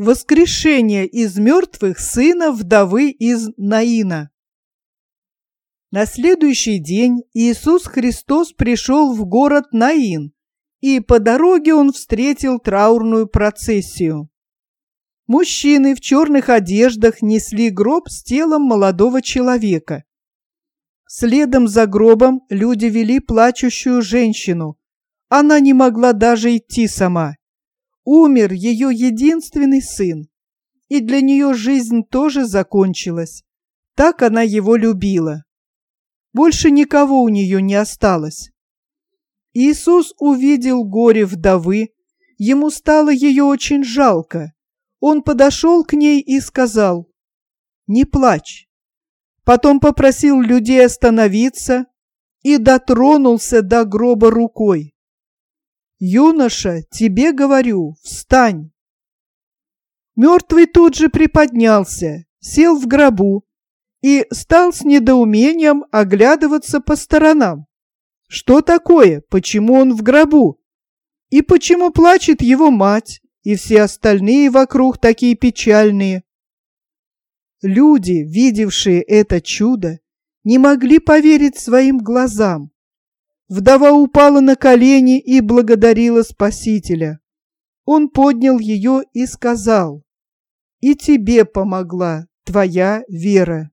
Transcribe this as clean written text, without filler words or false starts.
Воскрешение из мертвых сына вдовы из Наина. На следующий день Иисус Христос пришел в город Наин, и по дороге он встретил траурную процессию. Мужчины в черных одеждах несли гроб с телом молодого человека. Следом за гробом люди вели плачущую женщину. Она не могла даже идти сама. Умер ее единственный сын, и для нее жизнь тоже закончилась. Так она его любила. Больше никого у нее не осталось. Иисус увидел горе вдовы, ему стало ее очень жалко. Он подошел к ней и сказал: «Не плачь». Потом попросил людей остановиться и дотронулся до гроба рукой. «Юноша, тебе говорю, встань!» Мертвый тут же приподнялся, сел в гробу и стал с недоумением оглядываться по сторонам. Что такое? Почему он в гробу? И почему плачет его мать и все остальные вокруг такие печальные? Люди, видевшие это чудо, не могли поверить своим глазам. Вдова упала на колени и благодарила Спасителя. Он поднял ее и сказал: «И тебе помогла твоя вера».